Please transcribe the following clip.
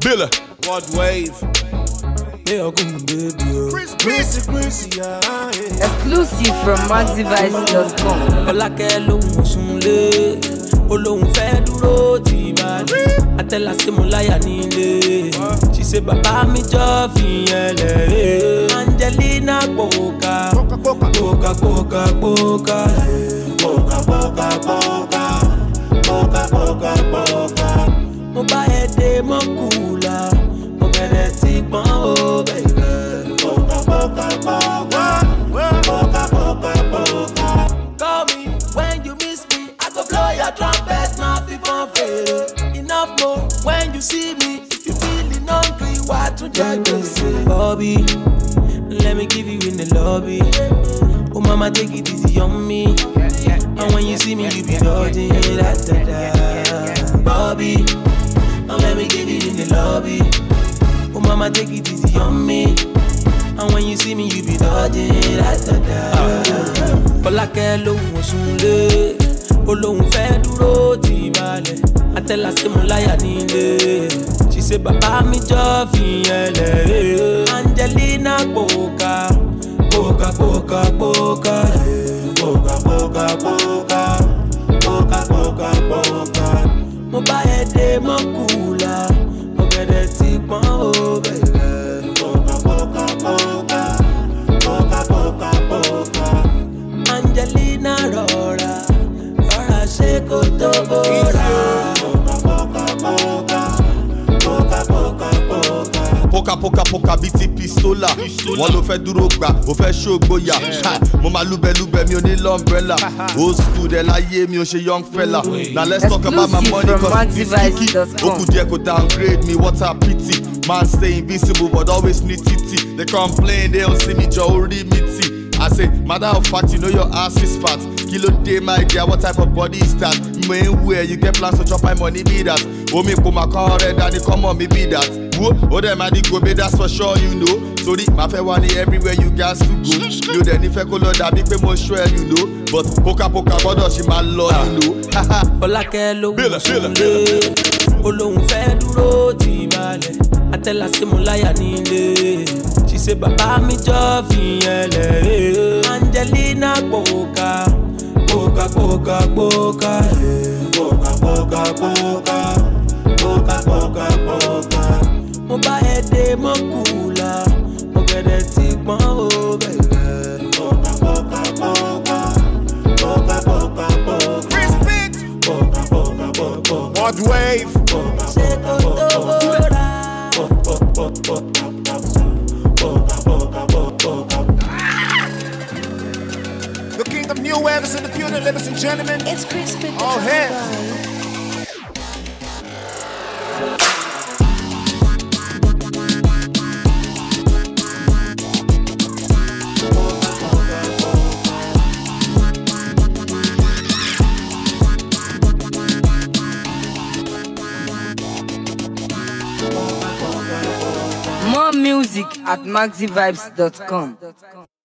Feel it. What wave? Exclusive from MaxiVice.com. Ọlákẹ́ lóhùn sunlé, olóhùn fẹ́ dúró tì balẹ̀. Àtẹ̀là sí mo láyà nílé. She say bàbá mi jọ fìyẹn lẹ̀. Angelina Poka, Poka, Poka, Poka, Poka, Poka, Poka, Poka, Poka. Mo bá ẹ dé mọ́kùlà, mo bẹ̀rẹ̀ sí pọ́n ó bẹ̀rẹ̀. Poka, Poka, Poka, Poka, Poka, Poka. Call me when you miss me, I go blow your trumpet, not before fail. Enough more when you see me, if you feeling hungry, why to just say, Bobby, let me give you in the lobby. Oh mama, take it easy on me. And when you see me, you be dodging, da da da. Bobby, let me give you in the lobby. Oh mama, take it easy on me. And when you see me, you be dodging, da da da. Ọlákẹ́ lóhùn sunlé, olóhùn fẹ́ dúró tì balẹ̀. Àtẹ̀là sí mo láyà nílé. She say bàbá mi jọ fìyẹn lẹ̀. Angelina Poka, Poka, Poka, Poka, Poka, Poka, Poka, Poka, Poka, Poka. Mo bá ẹ dé mọ́kùlà, mo bẹ̀rẹ̀ sí pọ́n ó bẹ̀rẹ̀. Poka, Poka, Poka, Poka, Poka, Poka. Angelina rọra, rọra ṣe kó tó bóra. Poka, Poka, Poka, Poka, Poka, Poka. Poka poka poka biti pistola. Wọ́n ló fẹ́ dúró gbà, ó fẹ́ ṣògbóyà. Mo máa lúbẹ̀lúbẹ̀ mi ò ní l'umbrella. Old school dẹ̀ láyé mi ò ṣe young fella. Now let's talk about my money cause it's sticky. Ó kù díẹ̀ kó downgrade me, what a pity. Man stay invisible but always need titi. They complain, they don't see me, jọ orí mi tì. I say, matter of fact, you know your ass is fat. Kilo day, my dear, what type of body is that? Where you get plans to chop my money, be that. Oh, me put my car red and come on, me be that. Oh, them I go be, that's for sure, you know. Sorry, my fair one everywhere you got to go. You then if I color that big more sure, you know. But poka poka, but she my lord, you know. Ọlákẹ́ lóhùn sunlé, olóhùn fẹ́ dúró tì balẹ̀. Àtẹ̀là sí mo láyà nílé. She say bàbá mi jọ fìyẹn lẹ̀. Angelina Poka, Poka, Poka, Poka, Poka, Poka, Poka, Poka, Poka, Poka. Mo bá ẹ dé mọ́kùlà, mo bẹ̀rẹ̀ sí pọ́n ó bẹ̀rẹ̀. Poka, Poka, Poka, Poka, Poka, Poka. Poka, Poka, Poka. What wave? Ṣé kò tó bóra? The king of new waves in the building, ladies and gentlemen. It's crispy. All hands. More music at MaxiVibes.com.